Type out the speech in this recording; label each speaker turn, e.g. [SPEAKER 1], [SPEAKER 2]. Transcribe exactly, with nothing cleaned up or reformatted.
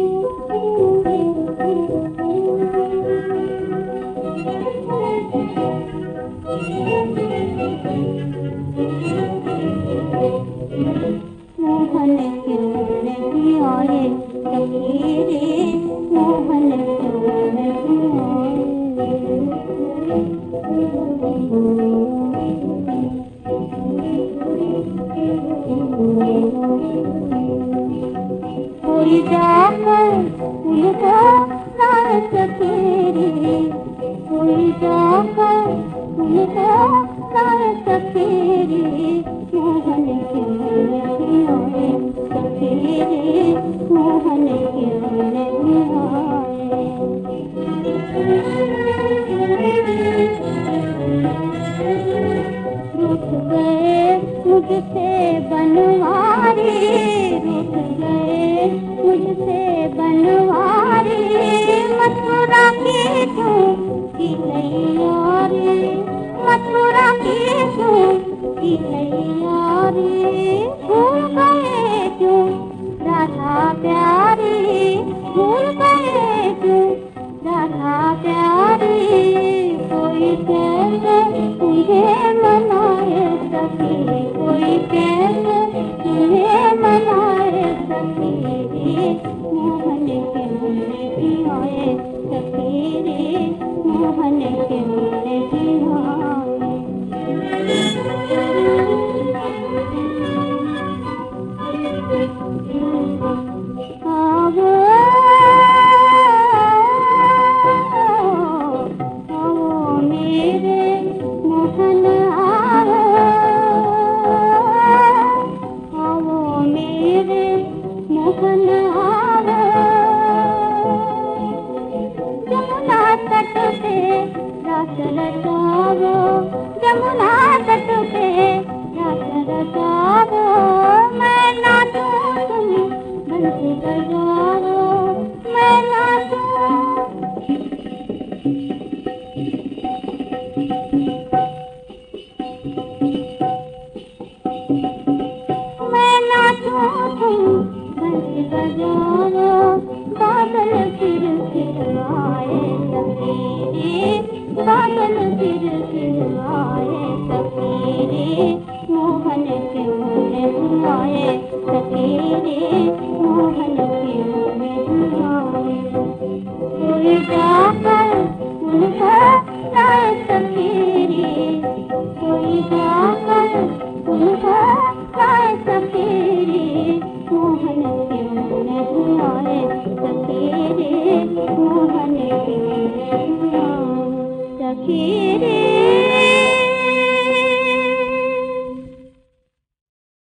[SPEAKER 1] मोहन क्यों नहीं आए सखी रे, मोहन क्यों नहीं आए। कोई जाकर उनको ना सके रे, कोई जाकर उनको ना सके रे, मोहन क्यों नहीं आए सके रे, मोहन क्यों नहीं आए। रुठ गए मुझसे बनवारी, रुठ गए मुझसे बनवारी, मथुरा की तू की तैयारी, मथुरा की तू की तैयारी, भूल गए क्यों राधा प्यारी, भूल गए क्यों राधा प्यारी, कोई कैसे तुझे मनाए सखी, कोई कैसे तुझे मनाए सखी, मोहन क्यों नहीं आए सखी रे, मोहन क्यों नहीं आए। आवो आओ मेरे मोहन आओ, आओ मेरे मोहन आओ, जमुना तट पे रास रचाओ, जमुना तट पे रास रचाओ, मैं नाचूं तुम बंसी बजाओ, मैं नाचूं मैं नाचूं तुम बंसी बजाओ, बादल फिर फिर आए सवेरे, बादल फिर फिर आए सवेरे, मोहन क्यों नहीं आए सवेरे, मोहन क्यों नहीं आए। कोई जाकर उनको लाए सवेरे, कोई जाकर उनको लाए सवेरे, मोहन क्यों नहीं आए सवेरे, मोहन क्यों नहीं आए सखी।